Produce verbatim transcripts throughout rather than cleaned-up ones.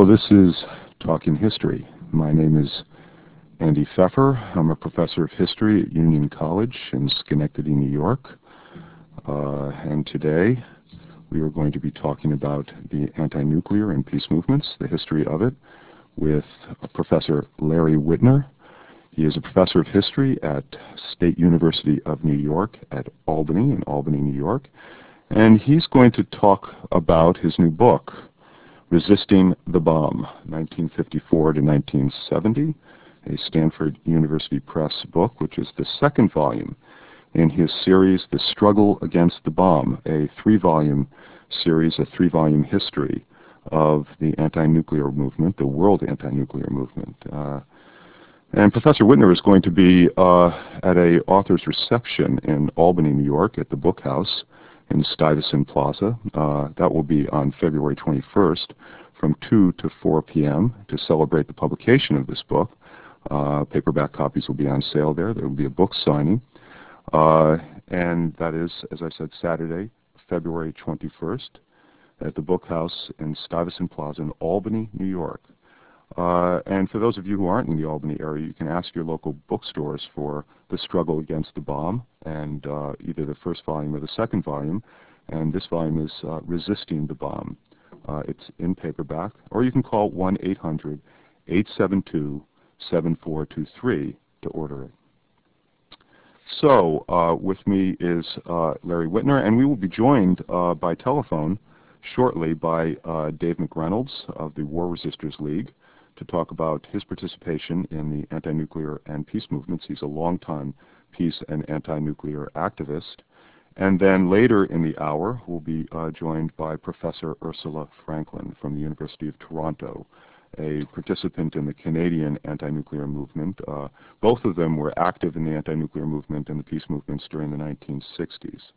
Hello, this is Talking History. My name is Andy Pfeffer. I'm a professor of history at Union College in Schenectady, New York. Uh, and today we are going to be talking about the anti-nuclear and peace movements, the history of it, with Professor Larry Witner. He is a professor of history at State University of New York at Albany, in Albany, New York. And he's going to talk about his new book, Resisting the Bomb, nineteen fifty-four to nineteen seventy, a Stanford University Press book, which is the second volume in his series, The Struggle Against the Bomb, a three-volume series, a three-volume history of the anti-nuclear movement, the world anti-nuclear movement. Uh, and Professor Witner is going to be uh, at a author's reception in Albany, New York, at the Book House in Stuyvesant Plaza. Uh, that will be on February twenty-first from two to four p m to celebrate the publication of this book. Uh, paperback copies will be on sale there. There will be a book signing. Uh, and that is, as I said, Saturday, February twenty-first at the Book House in Stuyvesant Plaza in Albany, New York. Uh, and for those of you who aren't in the Albany area, you can ask your local bookstores for The Struggle Against the Bomb, and uh, either the first volume or the second volume. And this volume is uh, Resisting the Bomb. Uh, it's in paperback, or you can call one eight hundred, eight seven two, seven four two three to order it. So uh, with me is uh, Larry Witner, and we will be joined uh, by telephone shortly by uh, Dave McReynolds of the War Resisters League to talk about his participation in the anti-nuclear and peace movements. He's a longtime peace and anti-nuclear activist. And then later in the hour, we'll be uh, joined by Professor Ursula Franklin from the University of Toronto, a participant in the Canadian anti-nuclear movement. Uh, both of them were active in the anti-nuclear movement and the peace movements during the nineteen sixties.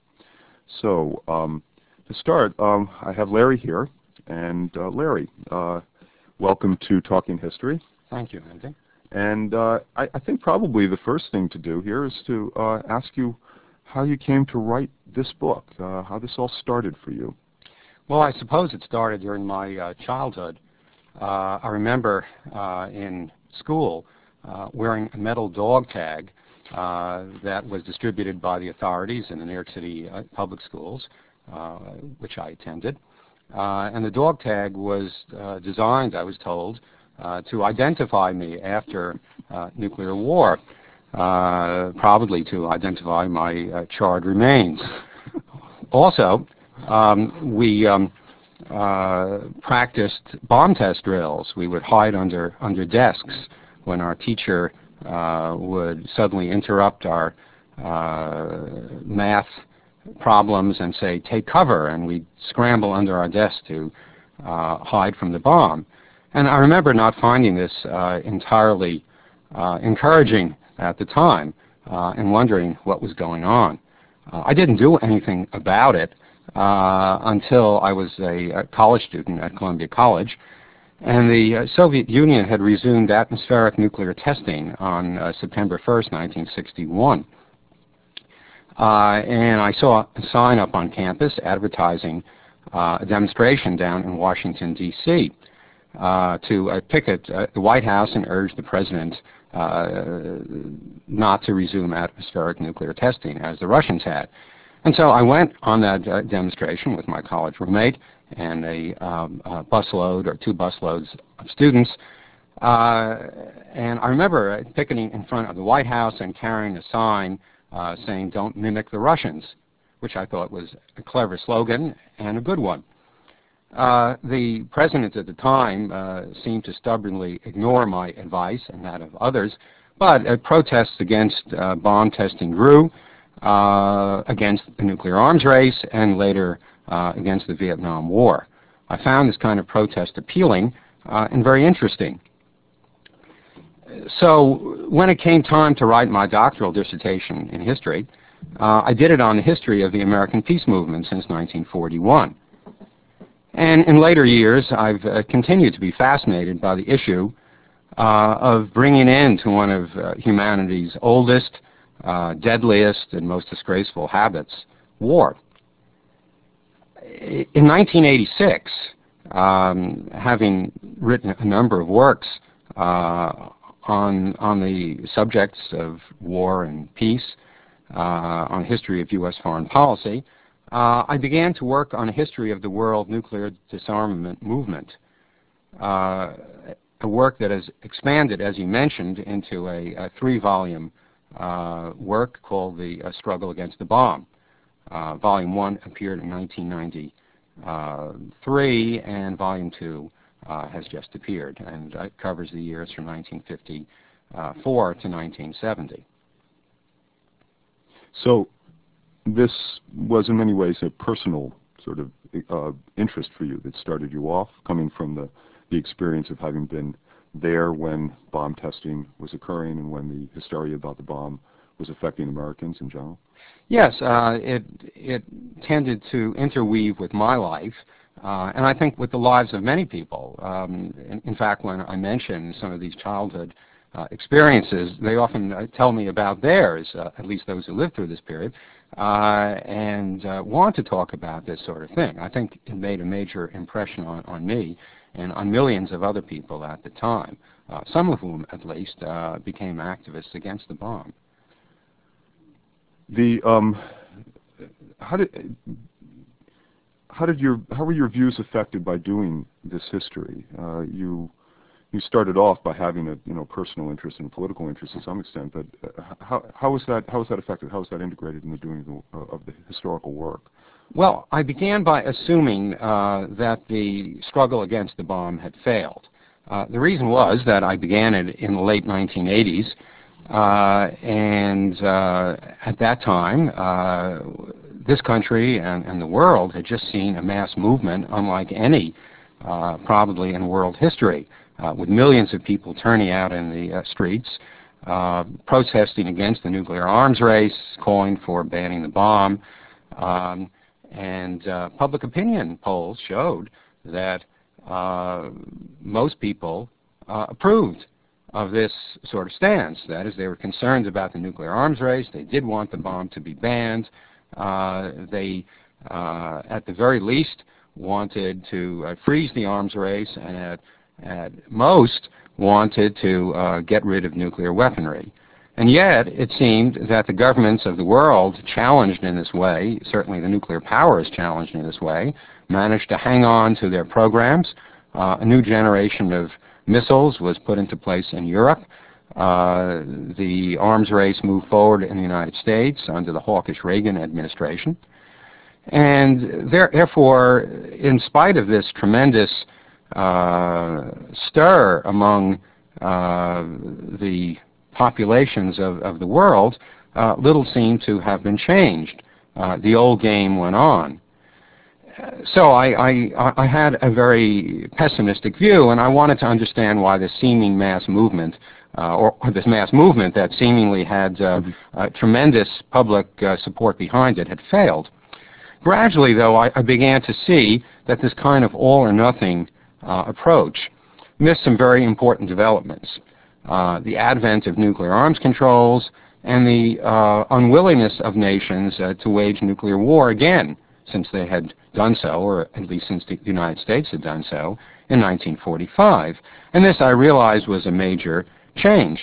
So um, to start, um, I have Larry here. And uh, Larry, uh, welcome to Talking History. Thank you, Andy. And uh, I, I think probably the first thing to do here is to uh, ask you how you came to write this book, uh, how this all started for you. Well, I suppose it started during my uh, childhood. Uh, I remember uh, in school uh, wearing a metal dog tag uh, that was distributed by the authorities in the New York City uh, public schools, uh, which I attended. Uh, and the dog tag was uh, designed, I was told, uh, to identify me after uh, nuclear war, uh, probably to identify my uh, charred remains. Also, um, we um, uh, practiced bomb test drills. We would hide under, under desks when our teacher uh, would suddenly interrupt our uh, math problems and say, take cover, and we'd scramble under our desk to uh, hide from the bomb. And I remember not finding this uh, entirely uh, encouraging at the time uh, and wondering what was going on. Uh, I didn't do anything about it uh, until I was a, a college student at Columbia College, and the uh, Soviet Union had resumed atmospheric nuclear testing on uh, September first, nineteen sixty-one. Uh, and I saw a sign up on campus advertising uh, a demonstration down in Washington, D C uh, to uh, picket uh, the White House and urge the President uh, not to resume atmospheric nuclear testing as the Russians had. And so I went on that uh, demonstration with my college roommate and a, um, a busload or two busloads of students. Uh, and I remember picketing in front of the White House and carrying a sign Uh, saying, don't mimic the Russians, which I thought was a clever slogan and a good one. Uh, the president at the time uh, seemed to stubbornly ignore my advice and that of others, but uh, protests against uh, bomb testing grew, uh, against the nuclear arms race, and later uh, against the Vietnam War. I found this kind of protest appealing uh, and very interesting. So when it came time to write my doctoral dissertation in history, uh, I did it on the history of the American peace movement since nineteen forty-one. And in later years, I've uh, continued to be fascinated by the issue uh, of bringing in to one of uh, humanity's oldest, uh, deadliest, and most disgraceful habits, war. In nineteen eighty-six, Um, having written a number of works uh, on, on the subjects of war and peace, uh, on history of U S foreign policy, uh, I began to work on a history of the world nuclear disarmament movement, uh, a work that has expanded, as you mentioned, into a, a three-volume uh, work called The uh, Struggle Against the Bomb. Uh, volume one appeared in nineteen ninety-three, and Volume two uh, has just appeared, and it covers the years from nineteen fifty-four to nineteen seventy. So this was in many ways a personal sort of uh, interest for you that started you off, coming from the, the experience of having been there when bomb testing was occurring and when the hysteria about the bomb was affecting Americans in general? Yes, uh, it, it tended to interweave with my life, uh, and I think with the lives of many people. Um, in, in fact, when I mention some of these childhood Uh, experiences, they often uh, tell me about theirs, uh, at least those who lived through this period, uh, and uh, want to talk about this sort of thing. I think it made a major impression on, on me and on millions of other people at the time, uh, some of whom, at least, uh, became activists against the bomb. The um, how did how did your how were your views affected by doing this history? Uh, you You started off by having a you know personal interest and a political interest to some extent, but uh, how how was that how was that affected? How was that integrated in the doing of the, uh, of the historical work? Well, I began by assuming uh, that the struggle against the bomb had failed. Uh, the reason was that I began it in the late nineteen eighties, uh, and uh, at that time, uh, this country and, and the world had just seen a mass movement unlike any uh, probably in world history. Uh, with millions of people turning out in the uh, streets, uh, protesting against the nuclear arms race, calling for banning the bomb. Um, and uh, public opinion polls showed that uh, most people uh, approved of this sort of stance. That is, they were concerned about the nuclear arms race. They did want the bomb to be banned. Uh, they, uh, at the very least, wanted to uh, freeze the arms race, and at at most wanted to uh, get rid of nuclear weaponry. And yet, it seemed that the governments of the world, challenged in this way, certainly the nuclear powers challenged in this way, managed to hang on to their programs. Uh, a new generation of missiles was put into place in Europe. Uh, the arms race moved forward in the United States under the hawkish Reagan administration. And there, therefore, in spite of this tremendous Uh, stir among uh, the populations of, of the world, uh, little seemed to have been changed. Uh, the old game went on. So I, I, I had a very pessimistic view, and I wanted to understand why this seeming mass movement, uh, or, or this mass movement that seemingly had uh, mm-hmm. uh, tremendous public uh, support behind it, had failed. Gradually, though, I, I began to see that this kind of all-or-nothing Uh, approach missed some very important developments. Uh, the advent of nuclear arms controls and the uh, unwillingness of nations uh, to wage nuclear war again, since they had done so, or at least since the United States had done so, in nineteen forty-five. And this, I realized, was a major change.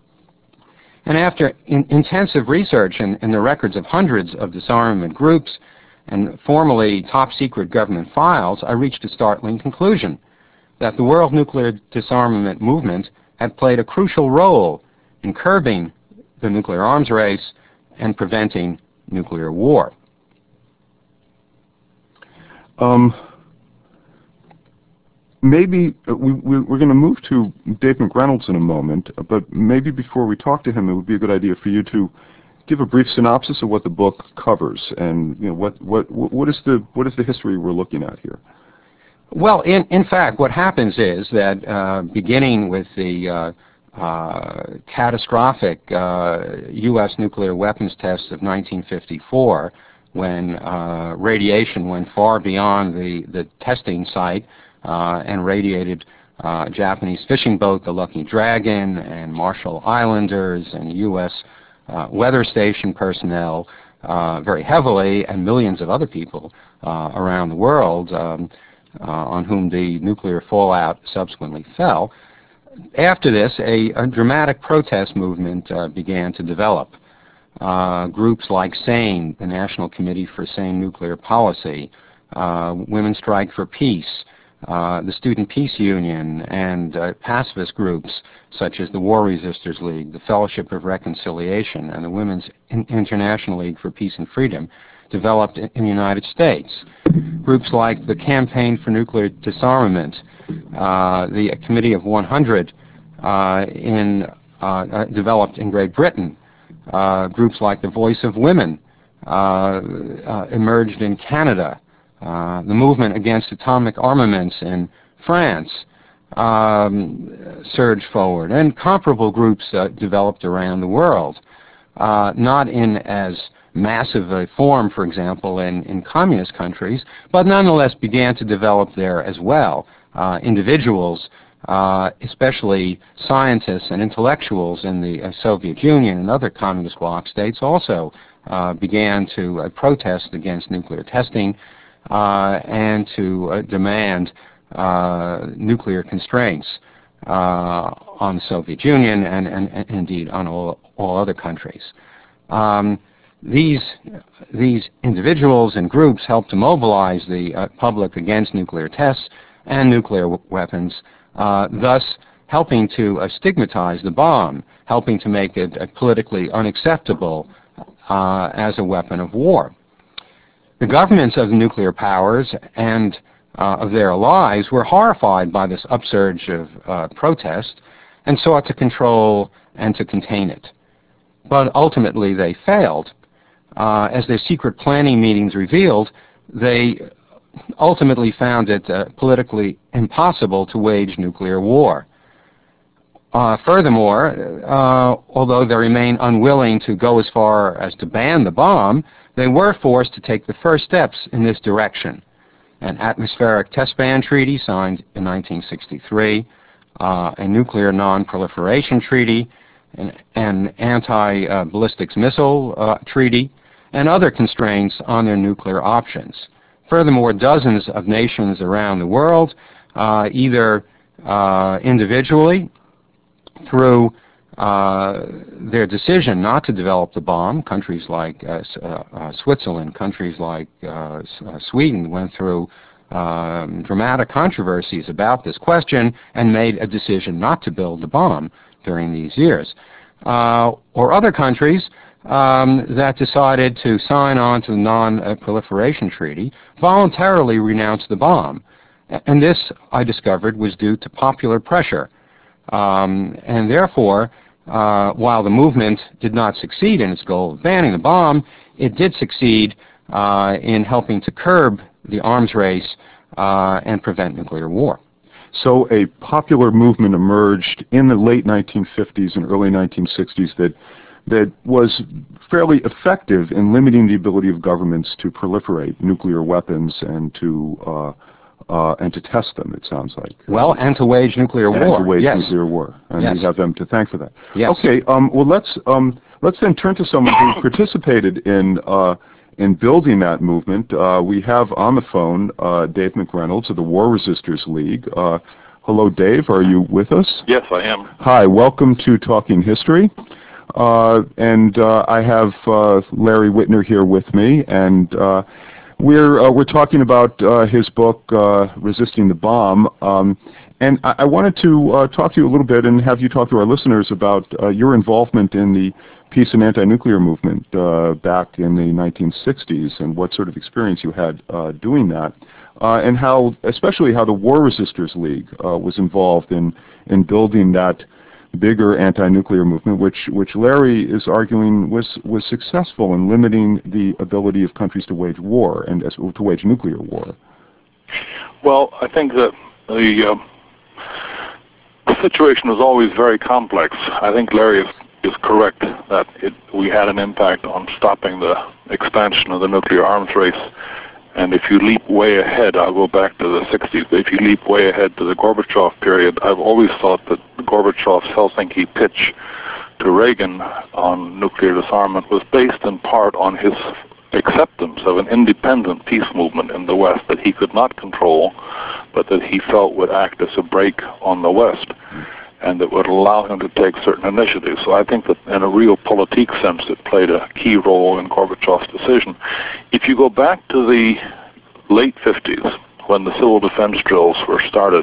And after in intensive research in, in the records of hundreds of disarmament groups and formerly top-secret government files, I reached a startling conclusion, that the world nuclear disarmament movement had played a crucial role in curbing the nuclear arms race and preventing nuclear war. Um, maybe uh, we, we, we're going to move to Dave McReynolds in a moment, but maybe before we talk to him, it would be a good idea for you to give a brief synopsis of what the book covers, and you know what what what is the what is the history we're looking at here? Well, in in fact, what happens is that uh, beginning with the uh, uh, catastrophic uh, U S nuclear weapons tests of nineteen fifty-four, when uh, radiation went far beyond the the testing site uh, and radiated uh, a Japanese fishing boat, the Lucky Dragon, and Marshall Islanders and U S Uh, weather station personnel uh, very heavily, and millions of other people uh, around the world. Um, uh, on whom the nuclear fallout subsequently fell. After this, a, a dramatic protest movement uh, began to develop. Uh, groups like SANE, the National Committee for Sane Nuclear Policy, uh, Women's Strike for Peace, uh, the Student Peace Union, and uh, pacifist groups such as the War Resisters League, the Fellowship of Reconciliation, and the Women's In- International League for Peace and Freedom developed in, in the United States. Groups like the Campaign for Nuclear Disarmament, uh, the Committee of one hundred uh, in, uh, uh, developed in Great Britain. Uh, groups like the Voice of Women uh, uh, emerged in Canada. Uh, the movement against atomic armaments in France um, surged forward, and comparable groups uh, developed around the world. Uh, not in as massive a form, for example, in, in communist countries, but nonetheless began to develop there as well. Uh, individuals, Uh, especially scientists and intellectuals in the uh, Soviet Union and other communist bloc states, also uh, began to uh, protest against nuclear testing uh, and to uh, demand uh, nuclear constraints uh, on the Soviet Union and, and, and indeed on all, all other countries. Um, these, these individuals and groups helped to mobilize the uh, public against nuclear tests and nuclear w- weapons, Uh, thus helping to uh, stigmatize the bomb, helping to make it uh, politically unacceptable uh, as a weapon of war. The governments of the nuclear powers and uh, of their allies were horrified by this upsurge of uh, protest and sought to control and to contain it. But ultimately they failed. Uh, as their secret planning meetings revealed, they ultimately found it uh, politically impossible to wage nuclear war. Uh, furthermore, uh, although they remain unwilling to go as far as to ban the bomb, they were forced to take the first steps in this direction. An atmospheric test ban treaty signed in nineteen sixty-three, uh, a nuclear non-proliferation treaty, an, an anti-ballistics missile uh, treaty, and other constraints on their nuclear options. Furthermore, dozens of nations around the world, uh, either uh, individually through uh, their decision not to develop the bomb, countries like uh, uh, Switzerland, countries like uh, uh, Sweden went through um, dramatic controversies about this question and made a decision not to build the bomb during these years. Uh, or other countries Um, that decided to sign on to the Non-Proliferation Treaty voluntarily renounced the bomb. And this, I discovered, was due to popular pressure. Um, and therefore, uh, while the movement did not succeed in its goal of banning the bomb, it did succeed uh, in helping to curb the arms race uh, and prevent nuclear war. So a popular movement emerged in the late nineteen fifties and early nineteen sixties that that was fairly effective in limiting the ability of governments to proliferate nuclear weapons and to uh, uh, and to test them. It sounds like well, and to wage nuclear and war. to wage yes. nuclear war, and yes. we have them to thank for that. Yes. Okay. Um, well, let's um, let's then turn to someone who participated in uh, in building that movement. Uh, we have on the phone uh, Dave McReynolds of the War Resisters League. Uh, hello, Dave. Are you with us? Yes, I am. Hi. Welcome to Talking History. Uh, and uh, I have uh, Larry Whitner here with me, and uh, we're uh, we're talking about uh, his book, uh, Resisting the Bomb. Um, and I, I wanted to uh, talk to you a little bit and have you talk to our listeners about uh, your involvement in the peace and anti-nuclear movement uh, back in the nineteen sixties, and what sort of experience you had uh, doing that, uh, and how, especially how the War Resisters League uh, was involved in in building that bigger anti-nuclear movement, which which Larry is arguing was was successful in limiting the ability of countries to wage war and as, to wage nuclear war. Well, I think that the, uh, the situation was always very complex. I think Larry is, is correct that it, we had an impact on stopping the expansion of the nuclear arms race. And if you leap way ahead, I'll go back to the sixties, but if you leap way ahead to the Gorbachev period, I've always thought that Gorbachev's Helsinki pitch to Reagan on nuclear disarmament was based in part on his acceptance of an independent peace movement in the West that he could not control, but that he felt would act as a brake on the West, and that would allow him to take certain initiatives. So I think that in a realpolitik sense, it played a key role in Gorbachev's decision. If you go back to the late fifties, when the civil defense drills were started,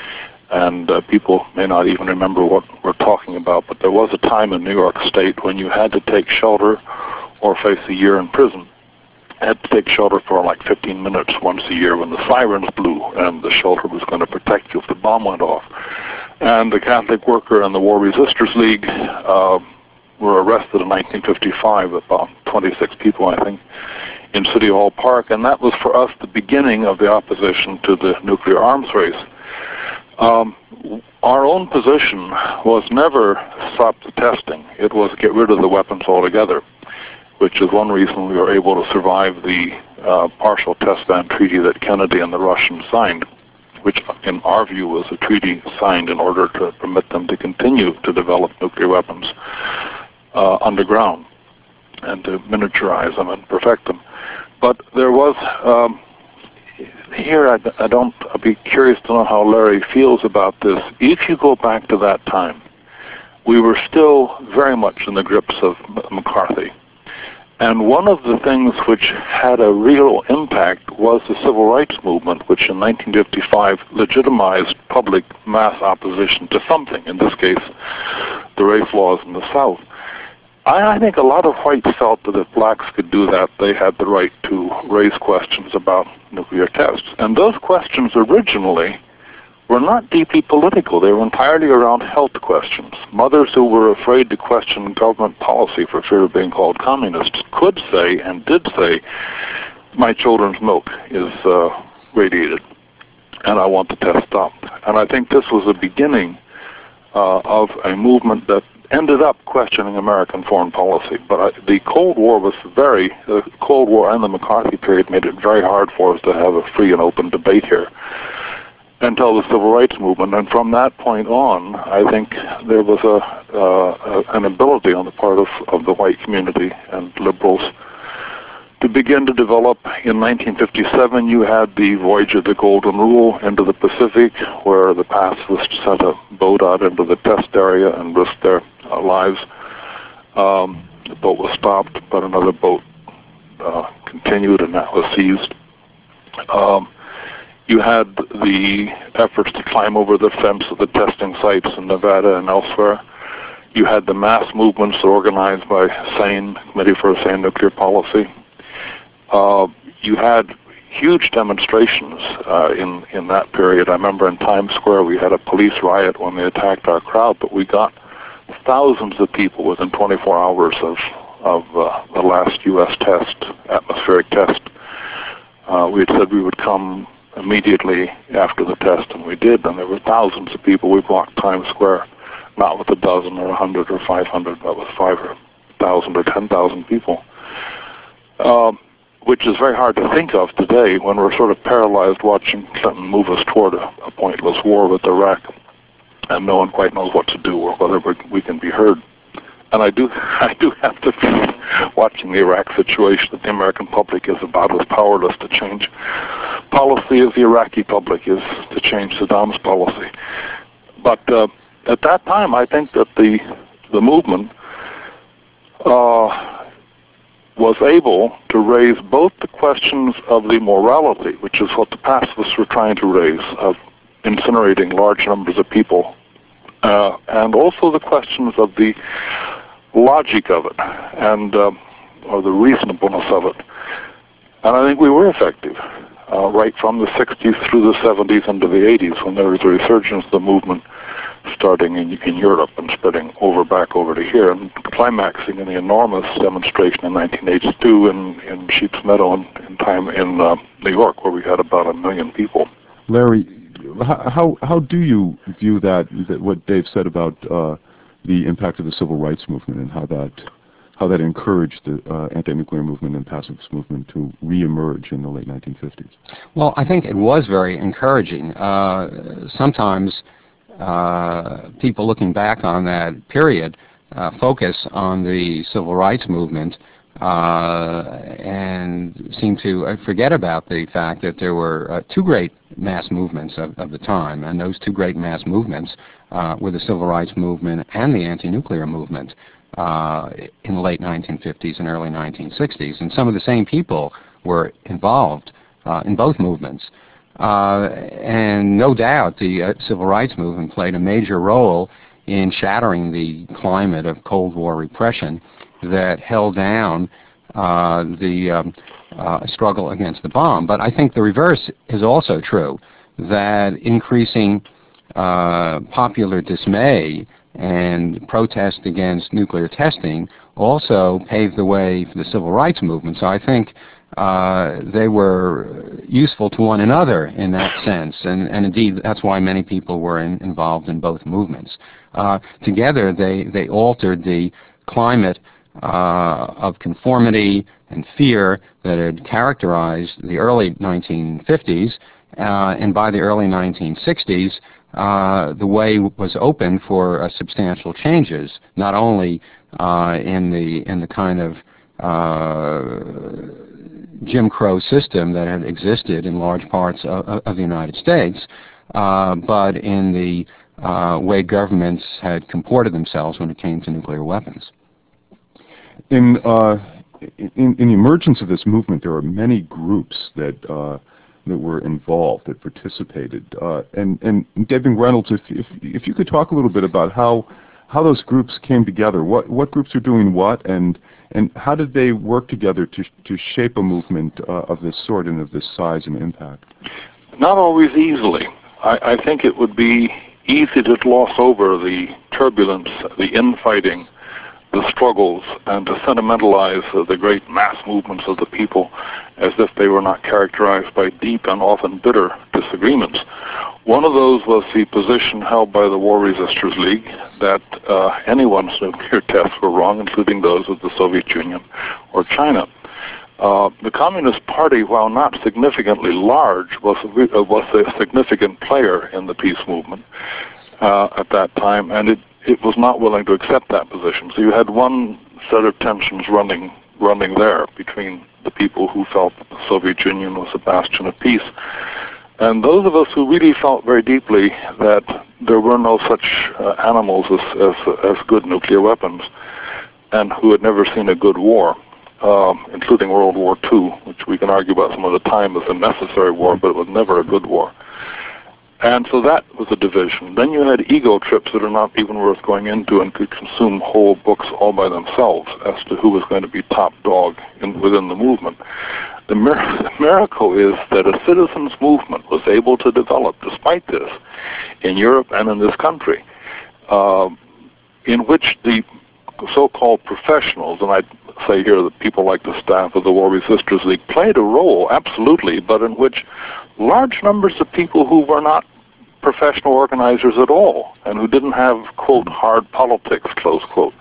and uh, people may not even remember what we're talking about, but there was a time in New York State when you had to take shelter or face a year in prison. I had to take shelter for like fifteen minutes once a year when the sirens blew, and the shelter was going to protect you if the bomb went off. And the Catholic Worker and the War Resisters League uh, were arrested in nineteen fifty-five, about twenty-six people, I think, in City Hall Park, and that was for us the beginning of the opposition to the nuclear arms race. Um, our own position was never stop the testing. It was get rid of the weapons altogether, which is one reason we were able to survive the uh, partial test ban treaty that Kennedy and the Russians signed, which in our view was a treaty signed in order to permit them to continue to develop nuclear weapons uh, underground and to miniaturize them and perfect them. But there was, um, here I, I don't, I'd be curious to know how Larry feels about this. If you go back to that time, we were still very much in the grips of McCarthy. And one of the things which had a real impact was the civil rights movement, which in nineteen fifty-five legitimized public mass opposition to something, in this case, the race laws in the South. I, I think a lot of whites felt that if blacks could do that, they had the right to raise questions about nuclear tests. And those questions originally were not deeply political. They were entirely around health questions. Mothers who were afraid to question government policy for fear of being called communists could say, and did say, my children's milk is uh, radiated, and I want the test stopped. And I think this was the beginning uh, of a movement that ended up questioning American foreign policy. But I, the Cold War was very, the Cold War and the McCarthy period made it very hard for us to have a free and open debate here until the civil rights movement. And from that point on, I think there was a, uh, an ability on the part of, of the white community and liberals to begin to develop. In nineteen fifty-seven, you had the voyage of the Golden Rule into the Pacific, where the pacifists sent a boat out into the test area and risked their uh, lives. Um, the boat was stopped, but another boat uh, continued, and that was seized. Um, you had the efforts to climb over the fence of the testing sites in Nevada and elsewhere. You had the mass movements organized by SANE, Committee for a Sane Nuclear Policy. Uh, you had huge demonstrations uh, in, in that period. I remember in Times Square we had a police riot when they attacked our crowd, but we got thousands of people within twenty-four hours of, of uh, the last U S test, atmospheric test. Uh, we had said we would come immediately after the test, and we did, and there were thousands of people. We blocked Times Square, not with a dozen or a hundred or five hundred, but with five or thousand or ten thousand people. Um, which is very hard to think of today when we're sort of paralyzed watching Clinton move us toward a, a pointless war with Iraq, and no one quite knows what to do or whether we're, we can be heard. And I do, I do have to feel, watching the Iraq situation, that the American public is about as powerless to change policy as the Iraqi public is to change Saddam's policy. But uh, at that time, I think that the the movement uh, was able to raise both the questions of the morality, which is what the pacifists were trying to raise, of incinerating large numbers of people, uh, and also the questions of the logic of it, and uh, or the reasonableness of it. And I think we were effective, uh, right from the sixties through the seventies into the eighties, when there was a resurgence of the movement starting in, in Europe and spreading over back over to here, and climaxing in the enormous demonstration in nineteen eighty-two in, in Sheep's Meadow in, in time in uh, New York, where we had about a million people. Larry, how how do you view that, that what Dave said about uh, the impact of the civil rights movement, and how that how that encouraged the uh, anti-nuclear movement and pacifist movement to reemerge in the late nineteen fifties? Well, I think it was very encouraging. Uh, sometimes uh, people looking back on that period uh, focus on the civil rights movement uh, and seem to forget about the fact that there were uh, two great mass movements of, of the time, and those two great mass movements uh, were the civil rights movement and the anti-nuclear movement uh, in the late nineteen fifties and early nineteen sixties, and some of the same people were involved uh, in both movements. Uh, and no doubt the uh, civil rights movement played a major role in shattering the climate of Cold War repression that held down uh, the um, uh, struggle against the bomb. But I think the reverse is also true, that increasing uh, popular dismay and protest against nuclear testing also paved the way for the civil rights movement. So I think uh, they were useful to one another in that sense, and, and indeed that's why many people were in, involved in both movements. Uh, together they, they altered the climate uh, of conformity and fear that had characterized the early nineteen fifties, uh, and by the early nineteen sixties uh, the way was open for uh, substantial changes, not only uh, in the in the kind of uh, Jim Crow system that had existed in large parts of, of the United States, uh, but in the uh, way governments had comported themselves when it came to nuclear weapons. In, uh, in, in the emergence of this movement, there are many groups that uh, that were involved, that participated. Uh, and, and David Reynolds, if, if, if you could talk a little bit about how how those groups came together, what what groups are doing what, and and how did they work together to to shape a movement uh, of this sort and of this size and impact? Not always easily. I, I think it would be easy to gloss over the turbulence, the infighting, the struggles, and to sentimentalize uh, the great mass movements of the people as if they were not characterized by deep and often bitter disagreements. One of those was the position held by the War Resisters League that uh, anyone's nuclear tests were wrong, including those of the Soviet Union or China. Uh, the Communist Party, while not significantly large, was a, uh, was a significant player in the peace movement uh, at that time, and it, it was not willing to accept that position. So you had one set of tensions running running there between the people who felt that the Soviet Union was a bastion of peace, and those of us who really felt very deeply that there were no such uh, animals as, as, as good nuclear weapons, and who had never seen a good war. Um, including World War Two, which we can argue about some of the time as a necessary war, but it was never a good war. And so that was a division. Then you had ego trips that are not even worth going into and could consume whole books all by themselves as to who was going to be top dog in, within the movement. The, mir the miracle is that a citizens' movement was able to develop, despite this, in Europe and in this country, uh, in which the so-called professionals, and I say here that people like the staff of the War Resisters League played a role, absolutely, but in which large numbers of people who were not professional organizers at all and who didn't have, quote, hard politics, close quote,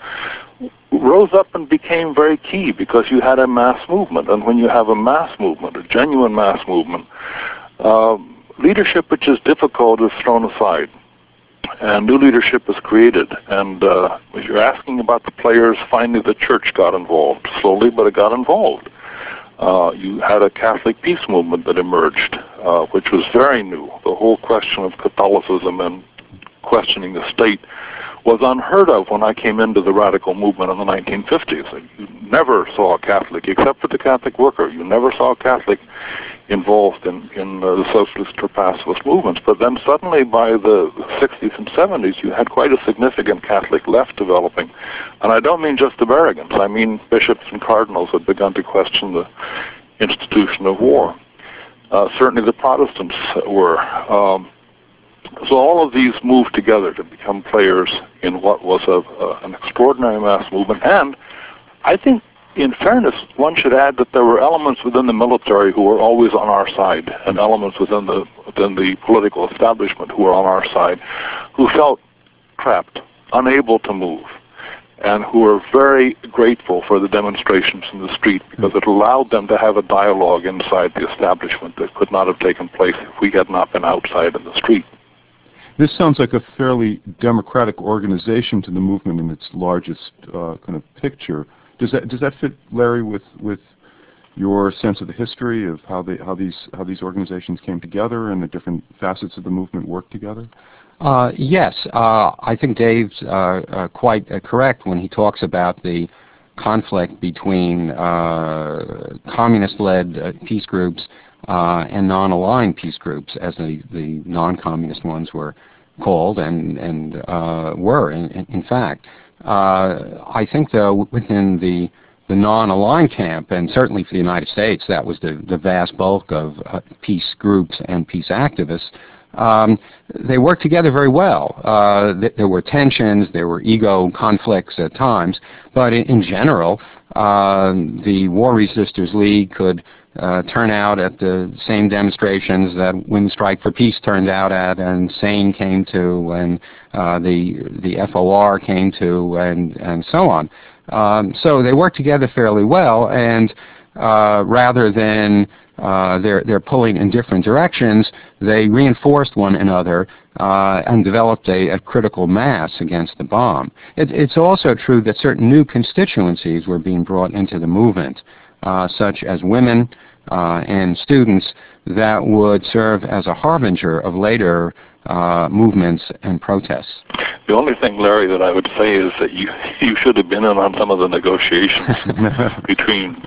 rose up and became very key because you had a mass movement. And when you have a mass movement, a genuine mass movement, uh, leadership which is difficult is thrown aside, and new leadership is created. And uh, as you're asking about the players, finally the church got involved, slowly, but it got involved. Uh, you had a Catholic peace movement that emerged, uh, which was very new. The whole question of Catholicism and questioning the state was unheard of when I came into the radical movement in the nineteen fifties. You never saw a Catholic, except for the Catholic worker. You never saw a Catholic involved in, in uh, the socialist or pacifist movements. But then suddenly by the sixties and seventies, you had quite a significant Catholic left developing. And I don't mean just the Berrigans. I mean bishops and cardinals had begun to question the institution of war. Uh, certainly the Protestants were. Um, so all of these moved together to become players in what was a, uh, an extraordinary mass movement. And I think, in fairness, one should add that there were elements within the military who were always on our side, and elements within the within the political establishment who were on our side, who felt trapped, unable to move, and who were very grateful for the demonstrations in the street because it allowed them to have a dialogue inside the establishment that could not have taken place if we had not been outside in the street. This sounds like a fairly democratic organization to the movement in its largest uh, kind of picture. Does that does that fit, Larry, with with your sense of the history of how they how these how these organizations came together and the different facets of the movement worked together? Uh, yes, uh, I think Dave's uh, uh, quite uh, correct when he talks about the conflict between uh, communist-led uh, peace groups uh, and non-aligned peace groups, as the, the non-communist ones were called and, and uh, were, in, in fact. Uh, I think, though, within the the non-aligned camp, and certainly for the United States, that was the, the vast bulk of uh, peace groups and peace activists, um, they worked together very well. Uh, th there were tensions, there were ego conflicts at times, but in, in general, uh, the War Resisters League could uh, turn out at the same demonstrations that Women's Strike for Peace turned out at, and SANE came to, and uh, the the F O R came to, and and so on. Um, so they worked together fairly well, and uh, rather than uh, they're, they're pulling in different directions, they reinforced one another uh, and developed a, a critical mass against the bomb. It, it's also true that certain new constituencies were being brought into the movement, uh, such as women uh, and students, that would serve as a harbinger of later uh, movements and protests. The only thing, Larry, that I would say is that you you should have been in on some of the negotiations between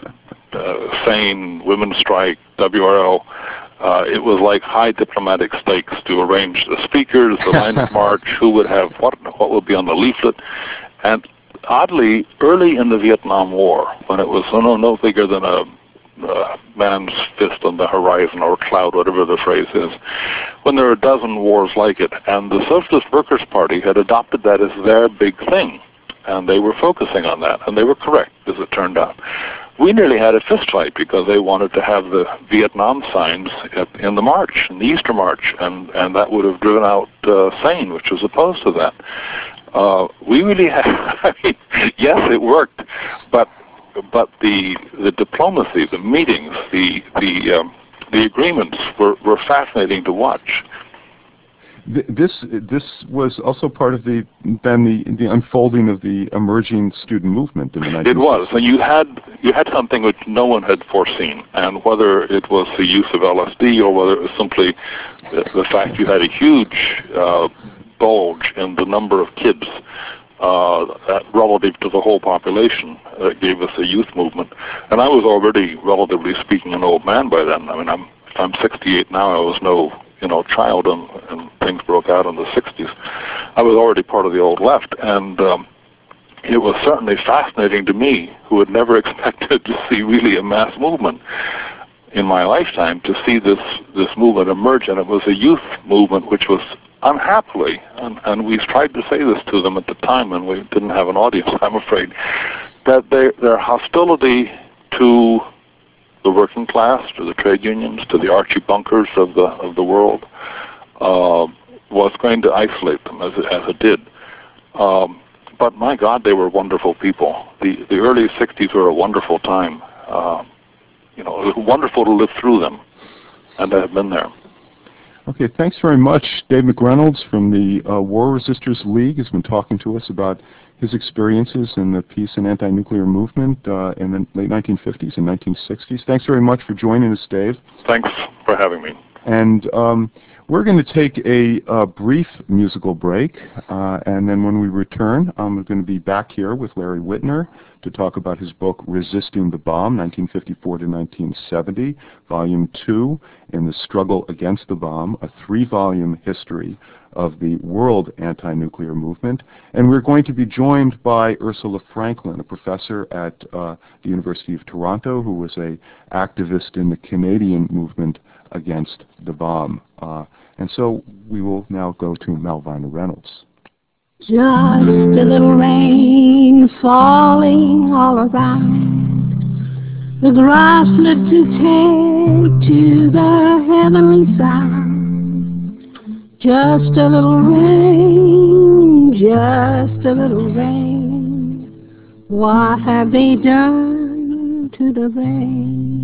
uh, SANE, Women's Strike, W R L. Uh, it was like high diplomatic stakes to arrange the speakers, the line of march, who would have what, what would be on the leaflet. And oddly, early in the Vietnam War, when it was no, no bigger than a uh, man's fist on the horizon, or cloud, whatever the phrase is, when there were a dozen wars like it, and the Socialist Workers' Party had adopted that as their big thing, and they were focusing on that, and they were correct, as it turned out. We nearly had a fist fight because they wanted to have the Vietnam signs at, in the march, in the Easter March, and, and that would have driven out uh, SANE, which was opposed to that. Uh, we really had, I mean, yes, it worked, but but the the diplomacy, the meetings, the the um, the agreements were, were fascinating to watch. This this was also part of the then the the unfolding of the emerging student movement in the nineteen sixties. It was, and you had you had something which no one had foreseen, and whether it was the use of L S D or whether it was simply the, the fact you had a huge uh, bulge in the number of kids uh, that relative to the whole population that gave us a youth movement. And I was already, relatively speaking, an old man by then. I mean, I'm I'm sixty-eight now. I was no you know, child, and, and things broke out in the sixties. I was already part of the old left, and um, it was certainly fascinating to me, who had never expected to see really a mass movement in my lifetime, to see this, this movement emerge, and it was a youth movement which was unhappily, and, and we tried to say this to them at the time, and we didn't have an audience, I'm afraid, that they, their hostility to the working class, to the trade unions, to the Archie Bunkers of the of the world, uh, was going to isolate them, as it, as it did. Um, but my God, they were wonderful people. The the early sixties were a wonderful time. Uh, you know, it was wonderful to live through them, and to have been there. Okay, thanks very much. Dave McReynolds from the uh, War Resisters League has been talking to us about his experiences in the peace and anti-nuclear movement uh, in the late nineteen fifties and nineteen sixties. Thanks very much for joining us, Dave. Thanks for having me. And um, we're going to take a, a brief musical break, uh, and then when we return, I'm going to be back here with Larry Wittner to talk about his book, Resisting the Bomb, nineteen fifty-four to nineteen seventy, Volume two, in the Struggle Against the Bomb, a three-volume history of the world anti-nuclear movement. And we're going to be joined by Ursula Franklin, a professor at uh, the University of Toronto, who was a activist in the Canadian movement against the bomb. Uh, and so we will now go to Malvina Reynolds. Just a little rain falling all around, the grasslet to take to the heavenly sound. Just a little rain, just a little rain, what have they done to the rain?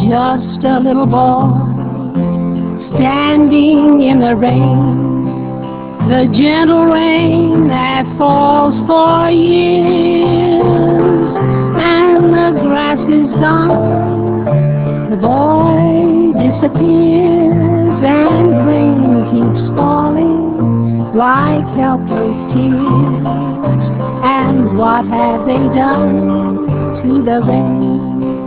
just a little boy standing in the rain, the gentle rain that falls for years, and the grass is gone, the boy disappears, and rain keeps falling like helpless tears. And what have they done to the rain?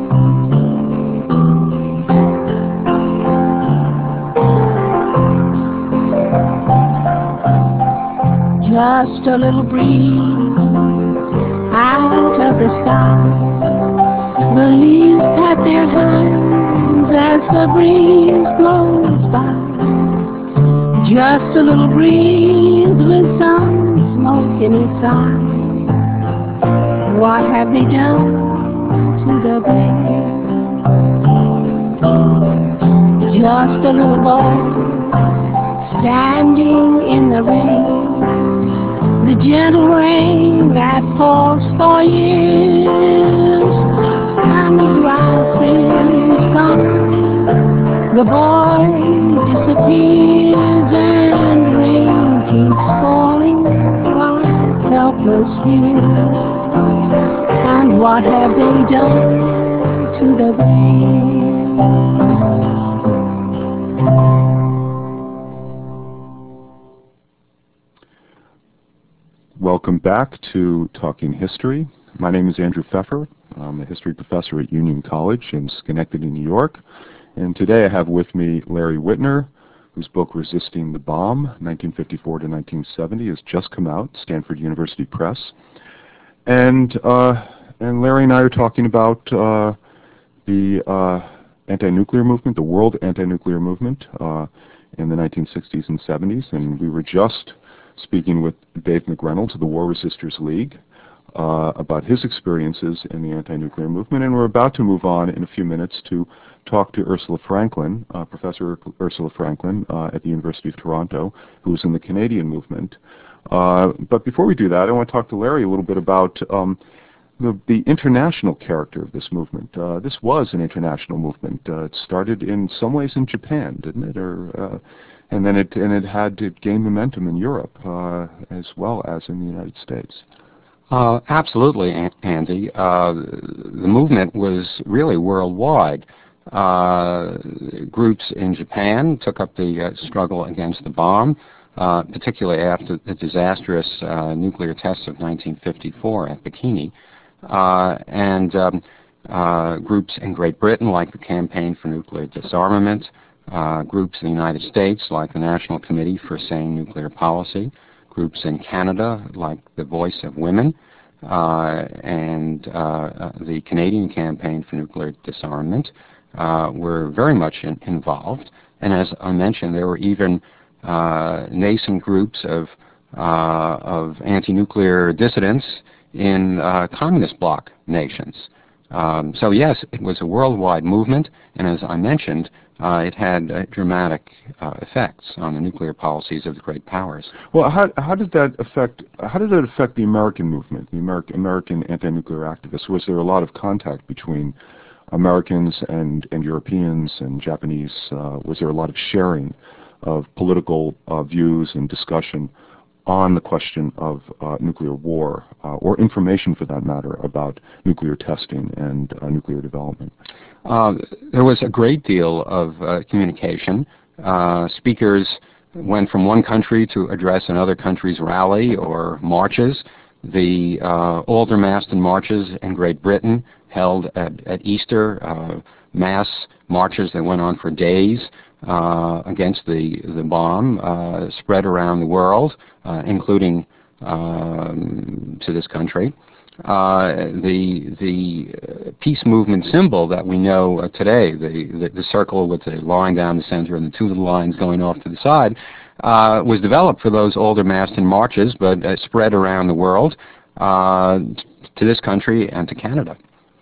Just a little breeze out of the sky, the leaves pat their hands as the breeze blows by. Just a little breeze with some smoke in its eye. What have they done to the rain? Just a little boy standing in the rain, the gentle rain that falls for years, and the grass is gone, the boy disappears, and rain keeps falling like helpless tears. And what have they done to the rain? Welcome back to Talking History. My name is Andrew Pfeffer. I'm a history professor at Union College in Schenectady, New York. And today I have with me Larry Witner, whose book Resisting the Bomb, nineteen fifty-four to nineteen seventy, has just come out, Stanford University Press. And uh, and Larry and I are talking about uh, the uh, anti-nuclear movement, the world anti-nuclear movement uh, in the nineteen sixties and seventies. And we were just speaking with Dave McReynolds of the War Resisters League uh, about his experiences in the anti-nuclear movement. And we're about to move on in a few minutes to talk to Ursula Franklin, uh, Professor Ursula Franklin uh, at the University of Toronto, who was in the Canadian movement. Uh, but before we do that, I want to talk to Larry a little bit about um, the, the international character of this movement. Uh, this was an international movement. Uh, it started in some ways in Japan, didn't it? Or, uh, and then it and it had to gain momentum in Europe uh, as well as in the United States. Uh, absolutely, Andy. Uh, the movement was really worldwide. Uh, groups in Japan took up the uh, struggle against the bomb, uh, particularly after the disastrous uh, nuclear tests of nineteen fifty-four at Bikini. Uh, and um, uh, groups in Great Britain, like the Campaign for Nuclear Disarmament, uh, groups in the United States, like the National Committee for Sane Nuclear Policy, groups in Canada, like the Voice of Women, uh, and uh, the Canadian Campaign for Nuclear Disarmament, uh, were very much in, involved. And as I mentioned, there were even uh, nascent groups of, uh, of anti-nuclear dissidents in uh, communist bloc nations. Um, so yes, it was a worldwide movement, and as I mentioned, uh, it had uh, dramatic uh, effects on the nuclear policies of the great powers. Well, how, how did that affect how did that affect the American movement, the American American anti-nuclear activists? Was there a lot of contact between Americans and and Europeans and Japanese? Uh, was there a lot of sharing of political uh, views and discussion on the question of uh, nuclear war, uh, or information for that matter, about nuclear testing and uh, nuclear development? Uh, there was a great deal of uh, communication. Uh, speakers went from one country to address another country's rally or marches. The uh, Aldermaston marches in Great Britain held at, at Easter, uh, mass marches that went on for days uh, against the, the bomb, uh, spread around the world, uh, including um, to this country. Uh, the the peace movement symbol that we know uh, today, the, the the circle with the line down the center and the two little lines going off to the side, uh, was developed for those Aldermaston marches, but uh, spread around the world, uh, to this country and to Canada.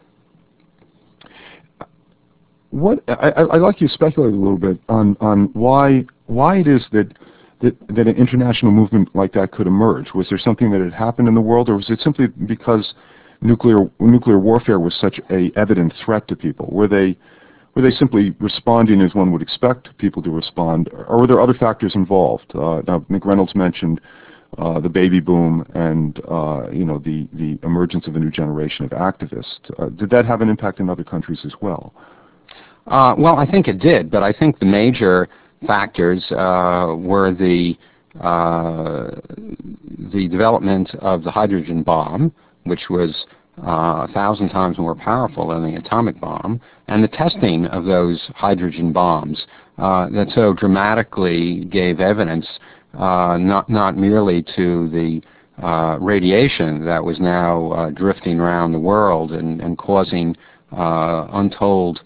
What I, I'd like you to speculate a little bit on on why why it is that. That, that an international movement like that could emerge. Was there something that had happened in the world, or was it simply because nuclear nuclear warfare was such a evident threat to people? Were they were they simply responding as one would expect people to respond, or were there other factors involved? Uh, now, McReynolds mentioned uh, the baby boom and uh, you know the the emergence of a new generation of activists. Uh, did that have an impact in other countries as well? Uh, well, I think it did, but I think the major factors uh, were the uh, the development of the hydrogen bomb, which was uh, a thousand times more powerful than the atomic bomb, and the testing of those hydrogen bombs uh, that so dramatically gave evidence uh, not not merely to the uh, radiation that was now uh, drifting around the world and, and causing uh, untold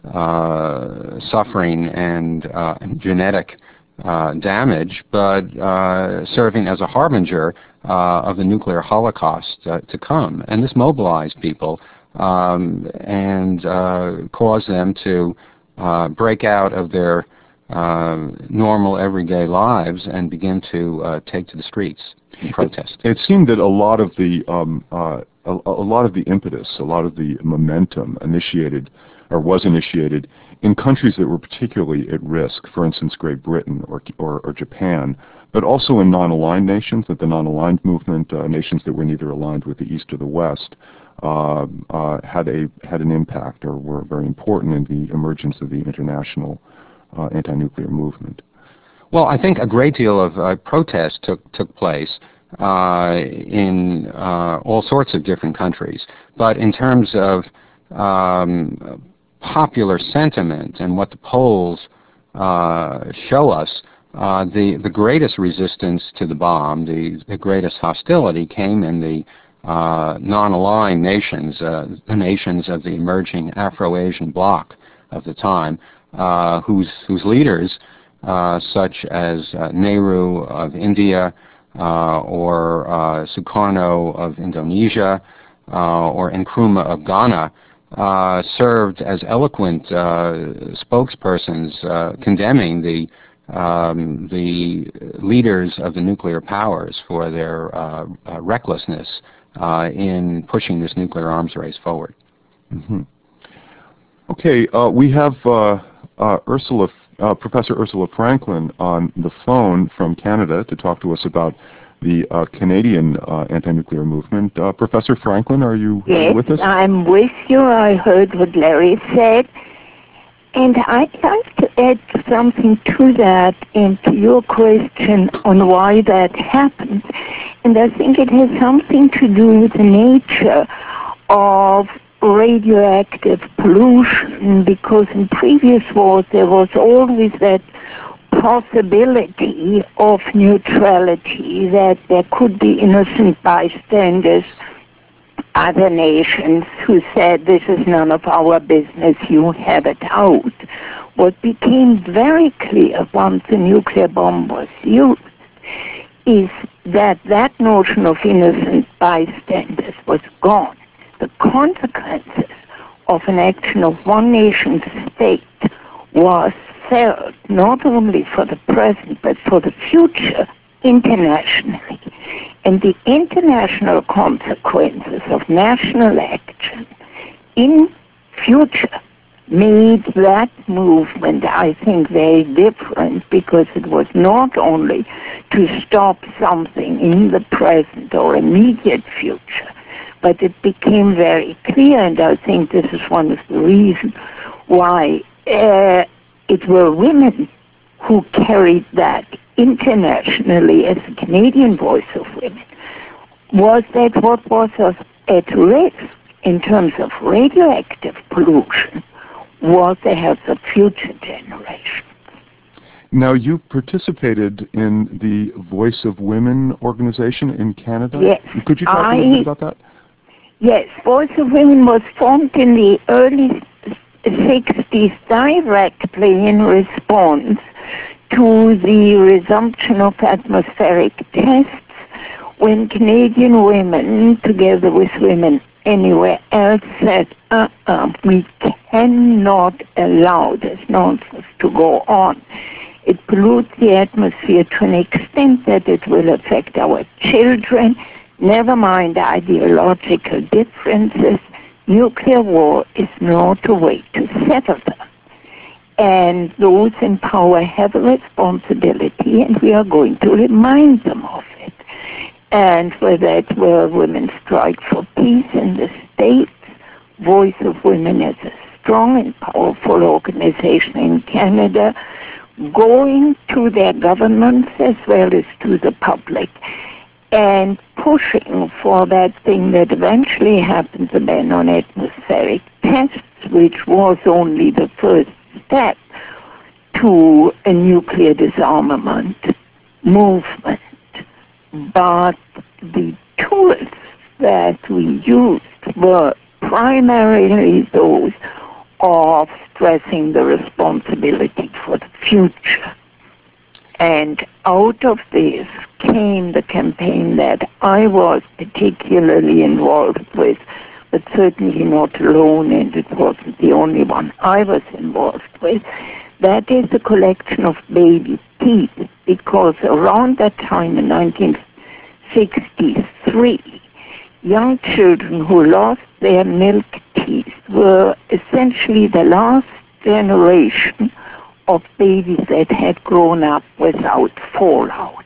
uh, suffering and, uh, and genetic uh, damage, but uh, serving as a harbinger uh, of the nuclear holocaust uh, to come. And this mobilized people um, and uh, caused them to uh, break out of their uh, normal everyday lives and begin to uh, take to the streets and protest. It, it seemed that a lot of the um, uh, a, a lot of the impetus, a lot of the momentum initiated or was initiated in countries that were particularly at risk, for instance, Great Britain or, or, or Japan, but also in non-aligned nations, that the non-aligned movement, uh, nations that were neither aligned with the East or the West, uh, uh, had a had an impact or were very important in the emergence of the international uh, anti-nuclear movement. Well, I think a great deal of uh, protest took took place uh, in uh, all sorts of different countries, but in terms of um, popular sentiment and what the polls uh, show us, uh, the the greatest resistance to the bomb, the the greatest hostility came in the uh, non-aligned nations, uh, the nations of the emerging Afro-Asian bloc of the time, uh, whose whose leaders, uh, such as uh, Nehru of India uh, or uh, Sukarno of Indonesia uh, or Nkrumah of Ghana, Uh, served as eloquent uh, spokespersons uh, condemning the um, the leaders of the nuclear powers for their uh, uh, recklessness uh, in pushing this nuclear arms race forward. Mm-hmm. Okay, uh, we have uh, uh, Ursula, uh, Professor Ursula Franklin on the phone from Canada to talk to us about the uh, Canadian uh, anti-nuclear movement. Uh, Professor Franklin, are you yes, with us? I'm with you. I heard what Larry said. And I'd like to add something to that and to your question on why that happened. And I think it has something to do with the nature of radioactive pollution, because in previous wars there was always that possibility of neutrality, that there could be innocent bystanders, other nations who said, this is none of our business, you have it out. What became very clear once the nuclear bomb was used is that that notion of innocent bystanders was gone. The consequences of an action of one nation state was felt not only for the present but for the future internationally. And the international consequences of national action in future made that movement, I think, very different, because it was not only to stop something in the present or immediate future, but it became very clear, and I think this is one of the reasons why uh, it were women who carried that internationally as the Canadian Voice of Women, was that what was at risk in terms of radioactive pollution was the health of future generations. Now, you participated in the Voice of Women organization in Canada? Yes. Could you talk I, a little bit about that? Yes, Voice of Women was formed in the early sixties directly in response to the resumption of atmospheric tests, when Canadian women, together with women anywhere else, said, uh-uh, we cannot allow this nonsense to go on. It pollutes the atmosphere to an extent that it will affect our children, never mind ideological differences. Nuclear war is not a way to settle them. And those in power have a responsibility, and we are going to remind them of it. And whether it's where women strike for peace in the States, Voice of Women is a strong and powerful organization in Canada, going to their governments as well as to the public, and pushing for that thing that eventually happened, the ban on atmospheric tests, which was only the first step to a nuclear disarmament movement. But the tools that we used were primarily those of stressing the responsibility for the future. And out of this came the campaign that I was particularly involved with, but certainly not alone, and it wasn't the only one I was involved with. That is the collection of baby teeth, because around that time in nineteen sixty-three, young children who lost their milk teeth were essentially the last generation of babies that had grown up without fallout.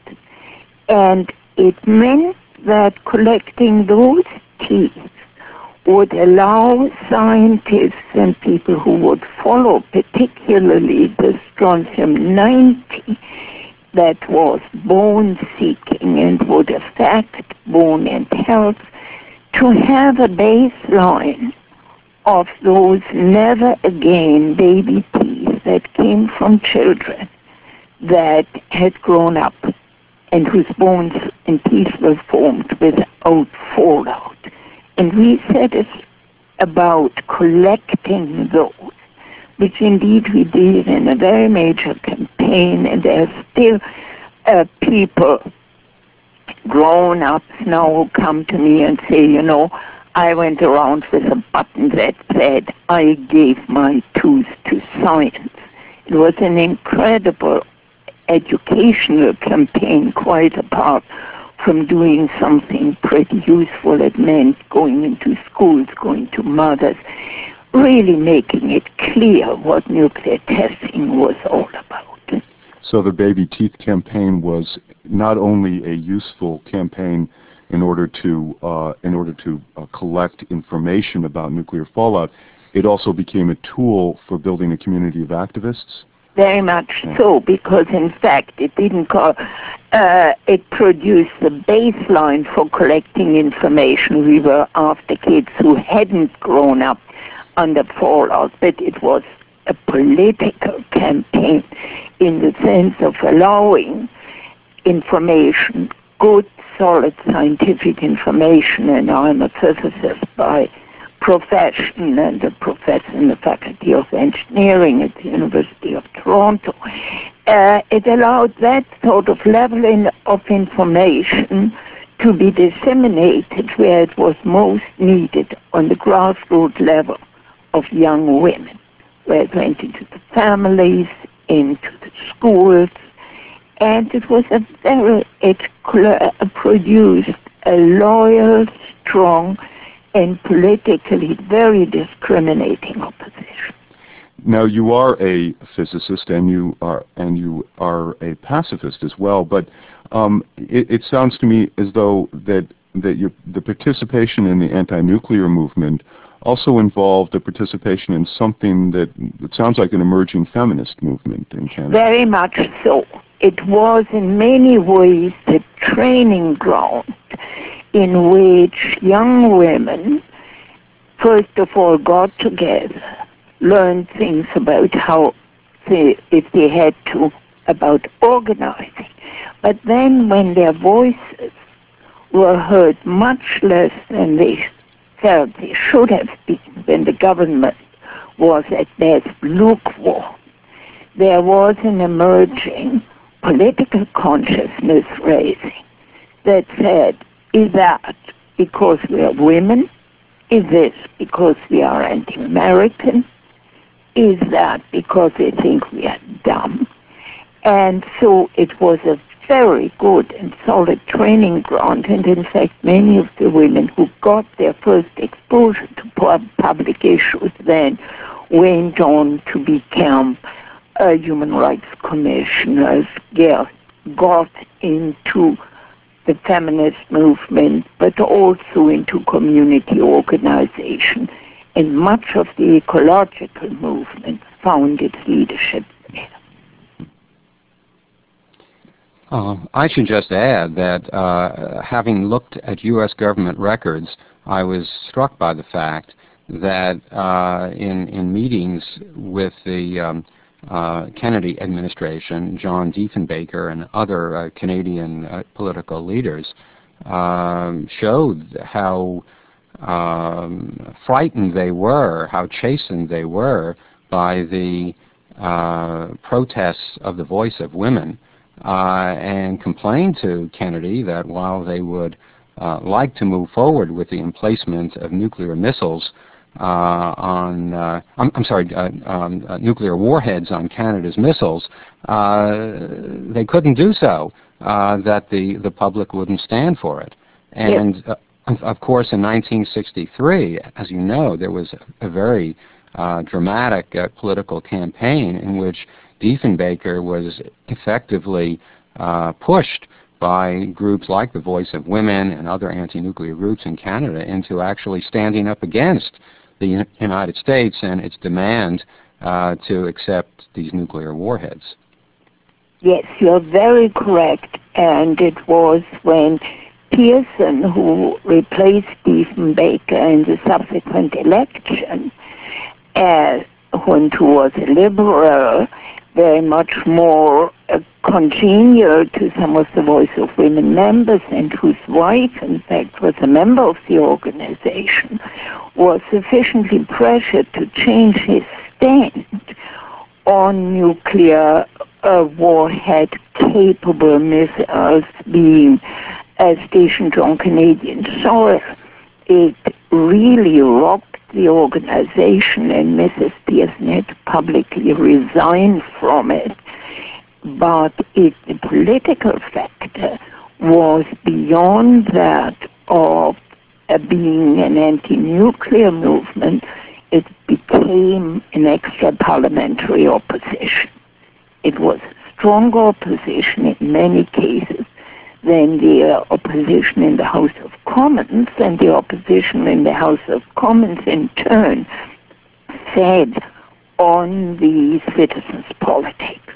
And it meant that collecting those teeth would allow scientists and people who would follow, particularly the strontium ninety, that was bone-seeking and would affect bone and health, to have a baseline of those never again baby teeth that came from children that had grown up and whose bones and teeth were formed without fallout. And we set us about collecting those, which indeed we did in a very major campaign, and there are still uh, people, grown-ups now, who come to me and say, you know, I went around with a button that said, I gave my tooth to science. It was an incredible educational campaign, quite apart from doing something pretty useful. It meant going into schools, going to mothers, really making it clear what nuclear testing was all about. So the Baby Teeth campaign was not only a useful campaign in order to uh, in order to uh, collect information about nuclear fallout, it also became a tool for building a community of activists? Very much Yeah. so, because in fact it didn't call, uh, it produced the baseline for collecting information. We were after kids who hadn't grown up under fallout, but it was a political campaign in the sense of allowing information, good, solid scientific information, and I'm a physicist by profession and a professor in the Faculty of Engineering at the University of Toronto. Uh, it allowed that sort of level in, of information to be disseminated where it was most needed, on the grassroots level of young women, where it went into the families, into the schools, and it was a very, it cl- produced a loyal, strong, and politically very discriminating opposition. Now, you are a physicist and you are and you are a pacifist as well, but um, it, it sounds to me as though that that your, the participation in the anti-nuclear movement also involved a participation in something that, that sounds like an emerging feminist movement in Canada. Very much so. It was in many ways the training ground in which young women, first of all, got together, learned things about how, they, if they had to, about organizing. But then when their voices were heard much less than they felt they should have been, when the government was at best lukewarm, there was an emerging political consciousness raising that said, is that because we are women? Is this because we are anti-American? Is that because they think we are dumb? And so it was a very good and solid training ground, and in fact many of the women who got their first exposure to public issues then went on to become uh, human rights commissioners get, got into the feminist movement, but also into community organization. And much of the ecological movement found its leadership there. Uh, I should just add that uh, having looked at U S government records, I was struck by the fact that uh, in, in meetings with the um, uh, Kennedy administration, John Diefenbaker and other uh, Canadian uh, political leaders um, showed how um, frightened they were, how chastened they were by the uh, protests of the voice of women, uh, and complained to Kennedy that while they would uh, like to move forward with the emplacement of nuclear missiles uh, on, uh, I'm, I'm sorry, uh, um, uh, nuclear warheads on Canada's missiles, uh, they couldn't do so, uh, that the, the public wouldn't stand for it. And uh, of course, in nineteen sixty-three, as you know, there was a very uh, dramatic uh, political campaign in which Diefenbaker was effectively uh, pushed by groups like the Voice of Women and other anti-nuclear groups in Canada into actually standing up against the United States and its demand uh, to accept these nuclear warheads. Yes, you're very correct. And it was when Pearson, who replaced Diefenbaker in the subsequent election, uh, when who was a liberal, very much more uh, congenial to some of the Voice of Women members, and whose wife, in fact, was a member of the organization, was sufficiently pressured to change his stand on nuclear uh, warhead-capable missiles being uh, stationed on Canadian soil. It really rocked the organization, and Missus Pearson had to publicly resign from it. But if the political factor was beyond that of uh, being an anti-nuclear movement, it became an extra-parliamentary opposition. It was stronger opposition in many cases than the uh, opposition in the House of Commons, and the opposition in the House of Commons in turn fed on the citizens' politics.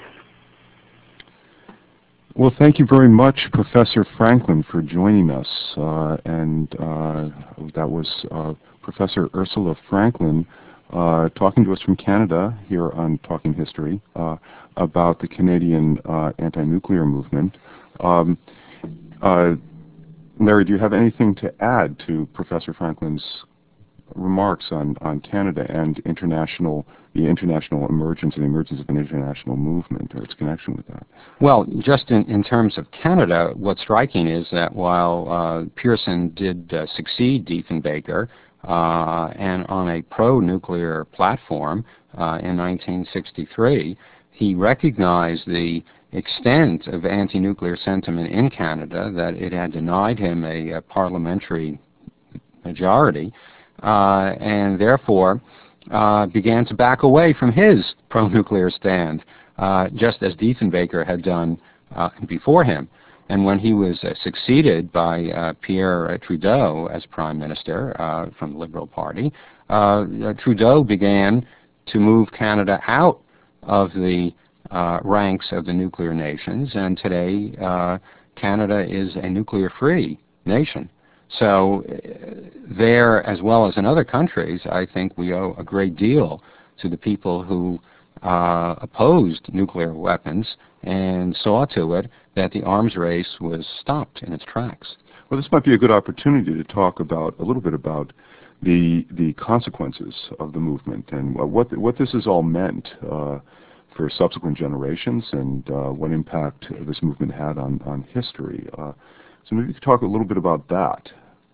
Well, thank you very much, Professor Franklin, for joining us. Uh, and uh, that was uh, Professor Ursula Franklin uh, talking to us from Canada here on Talking History uh, about the Canadian uh, anti-nuclear movement. Um, Uh, Larry, do you have anything to add to Professor Franklin's remarks on, on Canada and international, the international emergence and the emergence of an international movement, or its connection with that? Well, just in, in terms of Canada, what's striking is that while uh, Pearson did uh, succeed Diefenbaker uh, and on a pro-nuclear platform uh, in nineteen sixty-three, he recognized the extent of anti-nuclear sentiment in Canada, that it had denied him a, a parliamentary majority, uh, and therefore uh, began to back away from his pro-nuclear stand, uh, just as Diefenbaker had done uh, before him. And when he was uh, succeeded by uh, Pierre Trudeau as Prime Minister uh, from the Liberal Party, uh, Trudeau began to move Canada out of the Uh, ranks of the nuclear nations, and today uh, Canada is a nuclear-free nation. So uh, there, as well as in other countries, I think we owe a great deal to the people who uh, opposed nuclear weapons and saw to it that the arms race was stopped in its tracks. Well, this might be a good opportunity to talk about a little bit about the the consequences of the movement and what what this has all meant Uh, for subsequent generations, and uh, what impact this movement had on, on history. Uh, so maybe you could talk a little bit about that.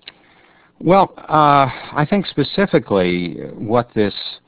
Well, uh, I think specifically what this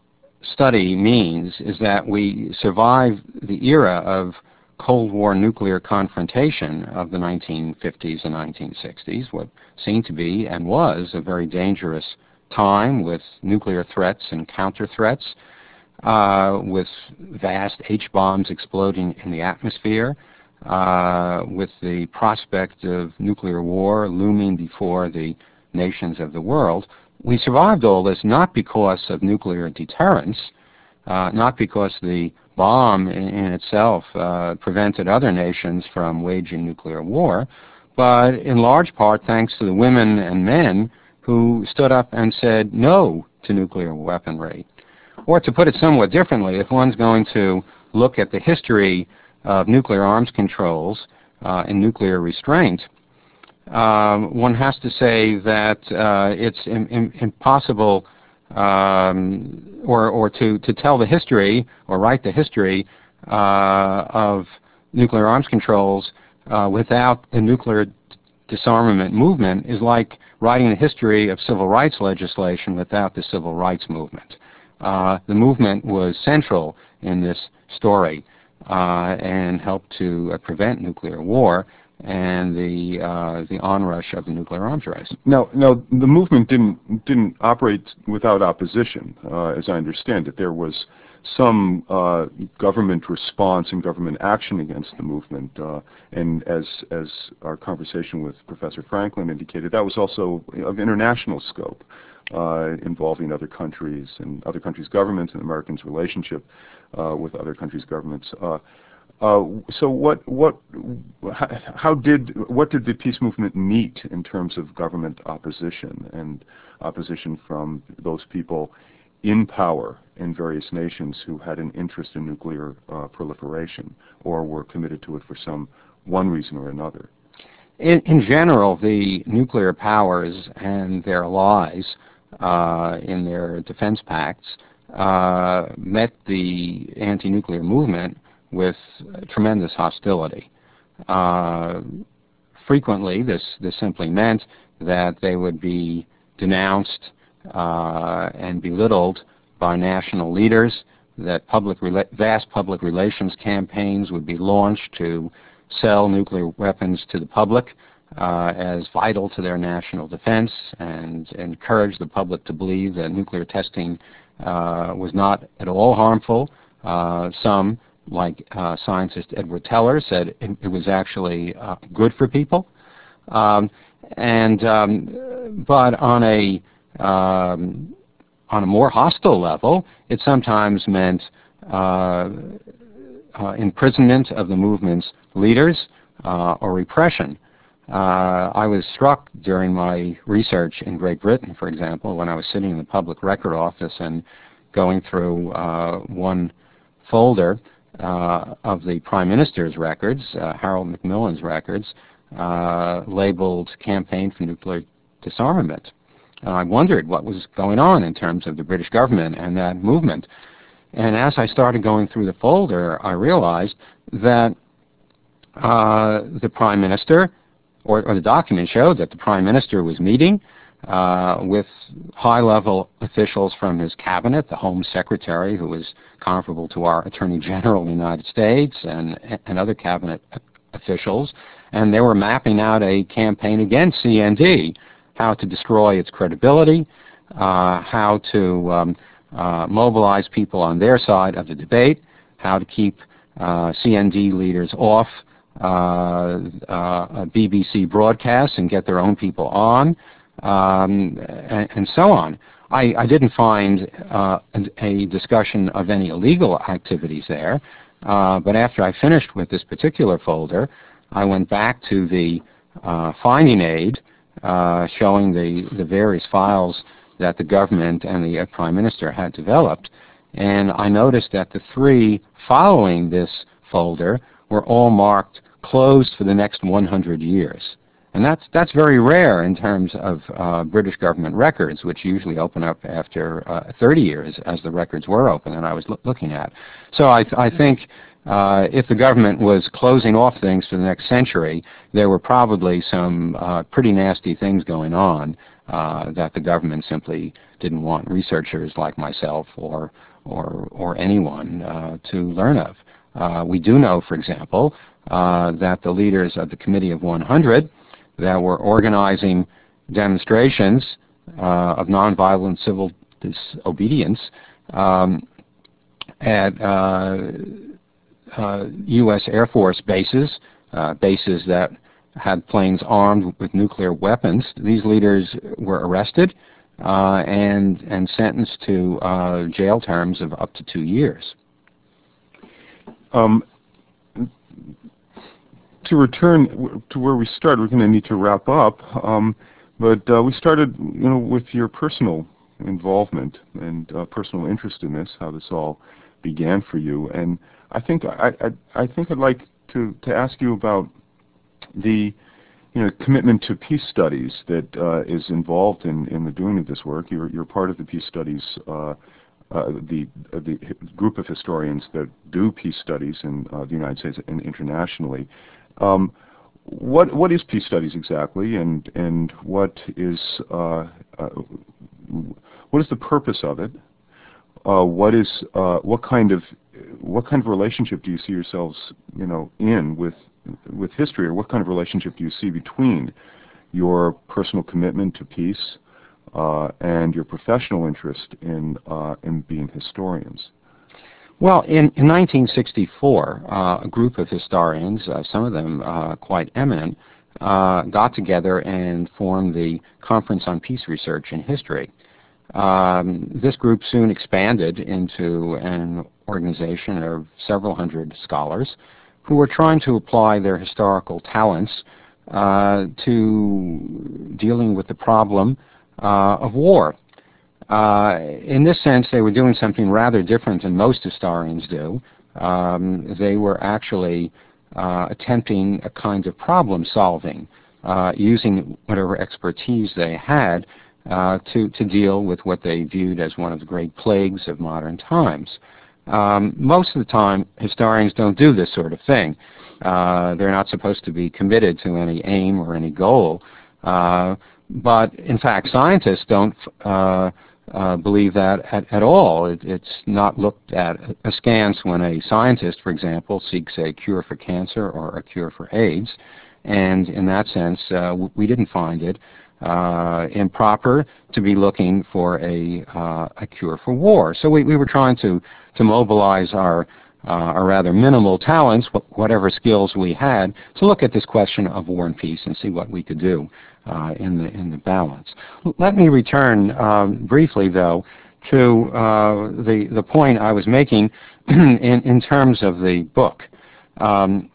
study means is that we survive the era of Cold War nuclear confrontation of the nineteen fifties and nineteen sixties, what seemed to be and was a very dangerous time with nuclear threats and counter threats. uh, with vast H-bombs exploding in the atmosphere, uh, with the prospect of nuclear war looming before the nations of the world. We survived all this not because of nuclear deterrence, uh, not because the bomb in, in itself uh, prevented other nations from waging nuclear war, but in large part thanks to the women and men who stood up and said no to nuclear weaponry. Or to put it somewhat differently, if one's going to look at the history of nuclear arms controls uh, and nuclear restraint, um, one has to say that uh, it's im im impossible um, or, or to, to tell the history or write the history uh, of nuclear arms controls uh, without the nuclear disarmament movement is like writing the history of civil rights legislation without the civil rights movement. Uh, the movement was central in this story uh, and helped to uh, prevent nuclear war and the uh, the onrush of the nuclear arms race. Now, now the movement didn't didn't operate without opposition, uh, as I understand it. There was some uh, government response and government action against the movement, uh, and as as our conversation with Professor Franklin indicated, that was also of international scope, uh, involving other countries and other countries' governments and Americans' relationship uh, with other countries' governments. Uh, Uh, so what, what, how did, what did the peace movement meet in terms of government opposition and opposition from those people in power in various nations who had an interest in nuclear uh, proliferation or were committed to it for some one reason or another? In, in general, the nuclear powers and their allies uh, in their defense pacts uh, met the anti-nuclear movement with tremendous hostility. Uh, frequently, this, this simply meant that they would be denounced uh, and belittled by national leaders, that public vast public relations campaigns would be launched to sell nuclear weapons to the public uh, as vital to their national defense and encourage the public to believe that nuclear testing uh, was not at all harmful. Uh, some like uh, scientist Edward Teller said it, it was actually uh, good for people. Um, and um, but on a um, on a more hostile level, it sometimes meant uh, uh, imprisonment of the movement's leaders uh, or repression. Uh, I was struck during my research in Great Britain, for example, when I was sitting in the Public Record Office and going through uh, one folder Uh, of the Prime Minister's records, uh, Harold Macmillan's records, uh, labeled Campaign for Nuclear Disarmament. And I wondered what was going on in terms of the British government and that movement. And as I started going through the folder, I realized that uh, the Prime Minister, or, or the document showed that the Prime Minister was meeting Uh, with high-level officials from his cabinet, the Home Secretary, who was comparable to our Attorney General in the United States, and, and other cabinet officials, and they were mapping out a campaign against C N D, how to destroy its credibility, uh, how to um, uh, mobilize people on their side of the debate, how to keep uh, C N D leaders off uh, uh, B B C broadcasts and get their own people on. Um, and, and so on. I, I didn't find uh, a discussion of any illegal activities there, uh, but after I finished with this particular folder, I went back to the uh, finding aid uh, showing the, the various files that the government and the uh, Prime Minister had developed, and I noticed that the three following this folder were all marked closed for the next one hundred years. And that's, that's very rare in terms of uh, British government records, which usually open up after uh, thirty years, as the records were open and I was lo looking at. So I, th I think uh, if the government was closing off things for the next century, there were probably some uh, pretty nasty things going on uh, that the government simply didn't want researchers like myself or, or, or anyone uh, to learn of. Uh, we do know, for example, uh, that the leaders of the Committee of one hundred that were organizing demonstrations uh, of nonviolent civil disobedience um, at uh, uh, U S Air Force bases, uh, bases that had planes armed with nuclear weapons. These leaders were arrested uh, and and sentenced to uh, jail terms of up to two years. Um, to return to where we started, we're going to need to wrap up. Um, but uh, we started, you know, with your personal involvement and uh, personal interest in this, how this all began for you. And I think I, I, I think I'd like to, to ask you about the, you know, commitment to peace studies that uh, is involved in, in the doing of this work. You're, you're part of the peace studies, uh, uh, the, uh, the group of historians that do peace studies in uh, the United States and internationally. Um, what what is peace studies exactly, and and what is uh, uh, what is the purpose of it? Uh, what is uh, what kind of what kind of relationship do you see yourselves, you know, in with with history, or what kind of relationship do you see between your personal commitment to peace uh, and your professional interest in uh, in being historians? Well, in, in nineteen sixty-four, uh, a group of historians, uh, some of them uh, quite eminent, uh, got together and formed the Conference on Peace Research in History. Um, this group soon expanded into an organization of several hundred scholars who were trying to apply their historical talents uh, to dealing with the problem uh, of war. Uh, in this sense, they were doing something rather different than most historians do. Um, they were actually uh, attempting a kind of problem solving, uh, using whatever expertise they had uh, to, to deal with what they viewed as one of the great plagues of modern times. Um, most of the time, historians don't do this sort of thing. Uh, they're not supposed to be committed to any aim or any goal. Uh, but, in fact, scientists don't uh, Uh, believe that at, at all. It, it's not looked at askance when a scientist, for example, seeks a cure for cancer or a cure for AIDS. And in that sense, uh, we didn't find it uh, improper to be looking for a, uh, a cure for war. So we, we were trying to, to mobilize our, uh, our rather minimal talents, whatever skills we had, to look at this question of war and peace and see what we could do Uh, in the in the balance. Let me return um, briefly, though, to uh, the the point I was making in in terms of the book, um,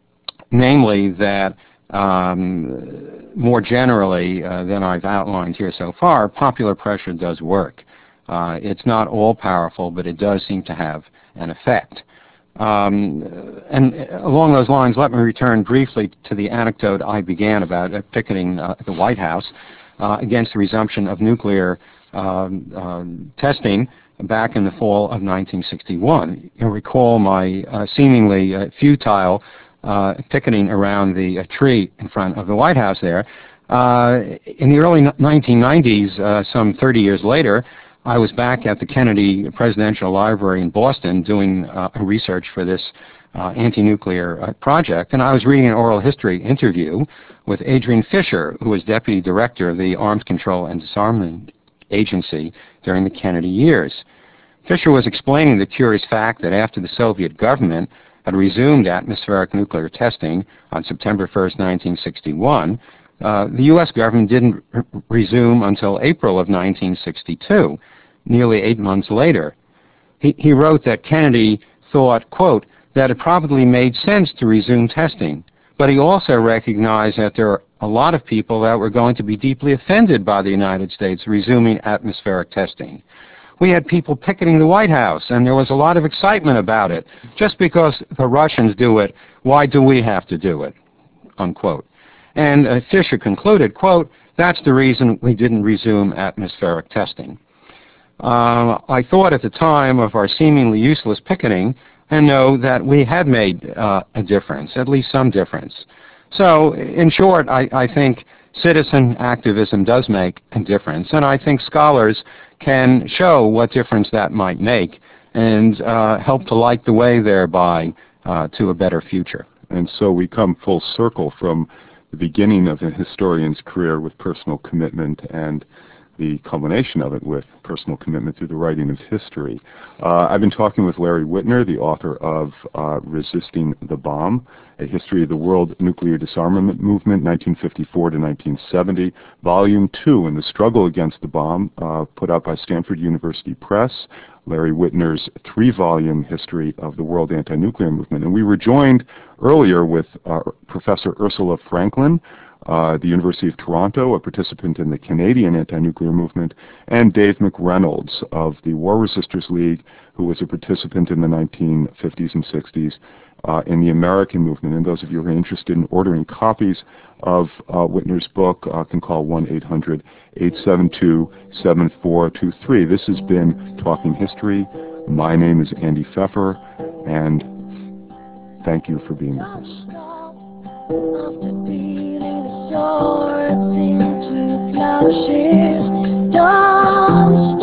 namely that um, more generally uh, than I've outlined here so far, popular pressure does work. Uh, it's not all powerful, but it does seem to have an effect. Um, and along those lines, let me return briefly to the anecdote I began about uh, picketing uh, at the White House uh, against the resumption of nuclear um, uh, testing back in the fall of nineteen sixty-one. You'll recall my uh, seemingly uh, futile uh, picketing around the uh, tree in front of the White House there. Uh, in the early nineteen nineties, uh, some thirty years later, I was back at the Kennedy Presidential Library in Boston doing uh, research for this uh, anti-nuclear uh, project, and I was reading an oral history interview with Adrian Fisher, who was Deputy Director of the Arms Control and Disarmament Agency during the Kennedy years. Fisher was explaining the curious fact that after the Soviet government had resumed atmospheric nuclear testing on September first, nineteen sixty-one, Uh, the U S government didn't r- resume until April of nineteen sixty-two, nearly eight months later. He, he wrote that Kennedy thought, quote, that it probably made sense to resume testing, but he also recognized that there are a lot of people that were going to be deeply offended by the United States resuming atmospheric testing. We had people picketing the White House, and there was a lot of excitement about it. Just because the Russians do it, why do we have to do it, unquote. And uh, Fisher concluded, quote, that's the reason we didn't resume atmospheric testing. Uh, I thought at the time of our seemingly useless picketing and know that we had made uh, a difference, at least some difference. So, in short, I, I think citizen activism does make a difference, and I think scholars can show what difference that might make and uh, help to light the way thereby uh, to a better future. And so we come full circle from the beginning of a historian's career with personal commitment and the culmination of it with personal commitment through the writing of history. Uh, I've been talking with Larry Witner, the author of uh, Resisting the Bomb, A History of the World Nuclear Disarmament Movement, nineteen fifty-four to nineteen seventy, Volume two, in the Struggle Against the Bomb, uh, put out by Stanford University Press, Larry Witner's three-volume History of the World Anti-Nuclear Movement. And we were joined earlier with uh, Professor Ursula Franklin, Uh, the University of Toronto, a participant in the Canadian anti-nuclear movement, and Dave McReynolds of the War Resisters League, who was a participant in the nineteen fifties and sixties uh, in the American movement. And those of you who are interested in ordering copies of uh, Witner's book uh, can call one eight hundred, eight seven two, seven four two three. This has been Talking History. My name is Andy Pfeffer, and thank you for being with us. Swords into plowshares, don't